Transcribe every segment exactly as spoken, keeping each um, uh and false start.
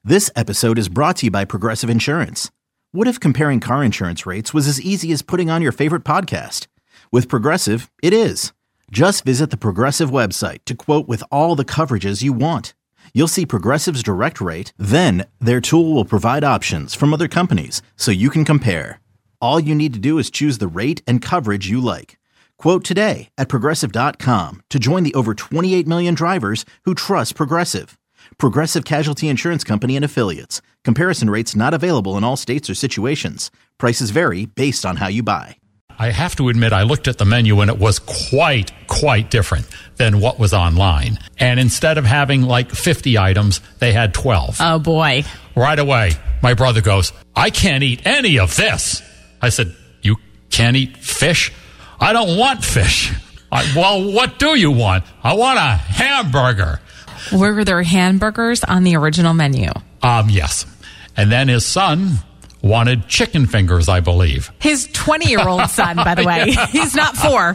This episode is brought to you by Progressive Insurance. What if comparing car insurance rates was as easy as putting on your favorite podcast? With Progressive, it is. Just visit the Progressive website to quote with all the coverages you want. You'll see Progressive's direct rate, then their tool will provide options from other companies so you can compare. All you need to do is choose the rate and coverage you like. Quote today at Progressive dot com to join the over twenty-eight million drivers who trust Progressive. Progressive Casualty Insurance Company and Affiliates. Comparison rates not available in all states or situations. Prices vary based on how you buy. I have to admit, I looked at the menu and it was quite, quite different than what was online. And instead of having like fifty items, they had twelve. Oh, boy. Right away, my brother goes, I can't eat any of this. I said, you can't eat fish? I don't want fish. I, well, what do you want? I want a hamburger. Were there hamburgers on the original menu? Um, yes. And then his son wanted chicken fingers, I believe. His twenty-year-old son, by the way. Yeah. He's not four.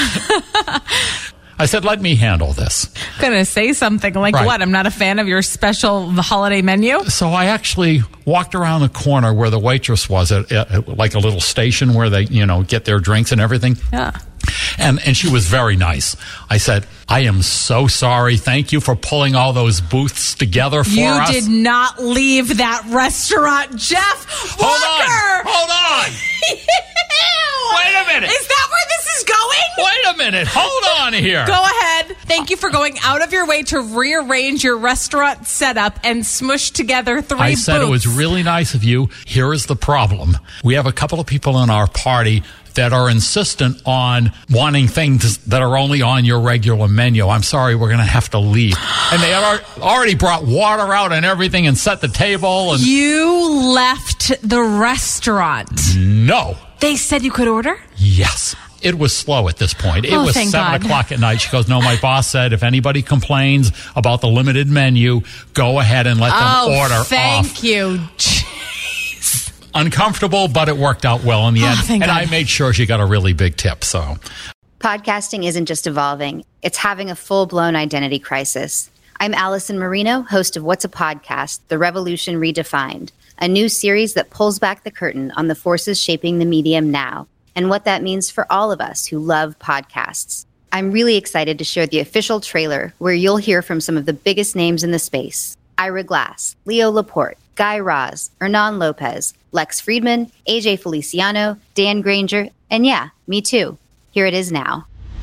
I said, let me handle this. Gonna say something like, right. What? I'm not a fan of your special holiday menu? So I actually walked around the corner where the waitress was at, at like a little station where they, you know, get their drinks and everything. Yeah. And and she was very nice. I said, I am so sorry. Thank you for pulling all those booths together for you us. You did not leave that restaurant, Jeff Hold Walker! on. Hold on. Wait a minute. Is that where this is going? Wait a minute. Hold on here. Go ahead. Thank you for going out of your way to rearrange your restaurant setup and smush together three I booths. said it was really nice of you. Here is the problem. We have a couple of people in our party that are insistent on wanting things that are only on your regular menu. I'm sorry, we're going to have to leave. And they had already brought water out and everything and set the table. And you left the restaurant. No. They said you could order? Yes. It was slow at this point. It oh, was thank seven God. o'clock at night. She goes, no, my boss said if anybody complains about the limited menu, go ahead and let them oh, order thank off. Thank you. Uncomfortable, but it worked out well in the end. Oh, and God. I made sure she got a really big tip. So, podcasting isn't just evolving. It's having a full-blown identity crisis. I'm Allison Marino, host of What's a Podcast? The Revolution Redefined, a new series that pulls back the curtain on the forces shaping the medium now and what that means for all of us who love podcasts. I'm really excited to share the official trailer where you'll hear from some of the biggest names in the space. Ira Glass, Leo Laporte, Guy Raz, Hernan Lopez, Lex Friedman, A J Feliciano, Dan Granger, and yeah, me too. Here it is now.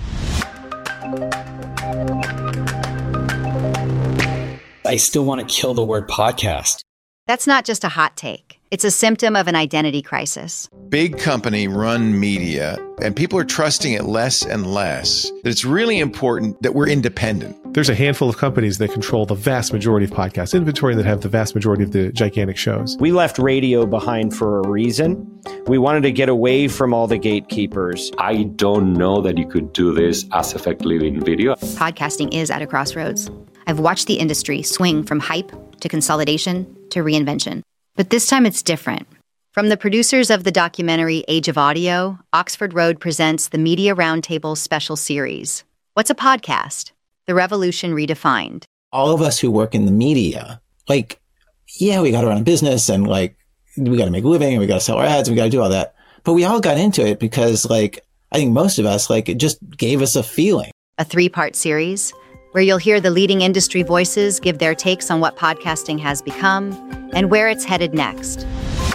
I still want to kill the word podcast. That's not just a hot take. It's a symptom of an identity crisis. Big company run media, and people are trusting it less and less. That it's really important that we're independent. There's a handful of companies that control the vast majority of podcast inventory and that have the vast majority of the gigantic shows. We left radio behind for a reason. We wanted to get away from all the gatekeepers. I don't know that you could do this as effectively in video. Podcasting is at a crossroads. I've watched the industry swing from hype to consolidation to reinvention. But this time it's different. From the producers of the documentary Age of Audio, Oxford Road presents the Media Roundtable special series. What's a podcast? The Revolution Redefined. All of us who work in the media, like, yeah, we got to run a business and like, we got to make a living and we got to sell our ads and we got to do all that. But we all got into it because like, I think most of us, like, it just gave us a feeling. A three-part series where you'll hear the leading industry voices give their takes on what podcasting has become and where it's headed next.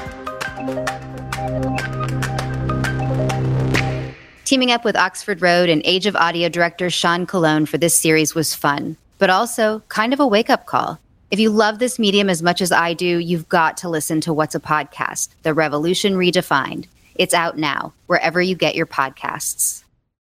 Teaming up with Oxford Road and Age of Audio director Sean Colon for this series was fun, but also kind of a wake-up call. If you love this medium as much as I do, you've got to listen to What's a Podcast? The Revolution Redefined. It's out now, wherever you get your podcasts.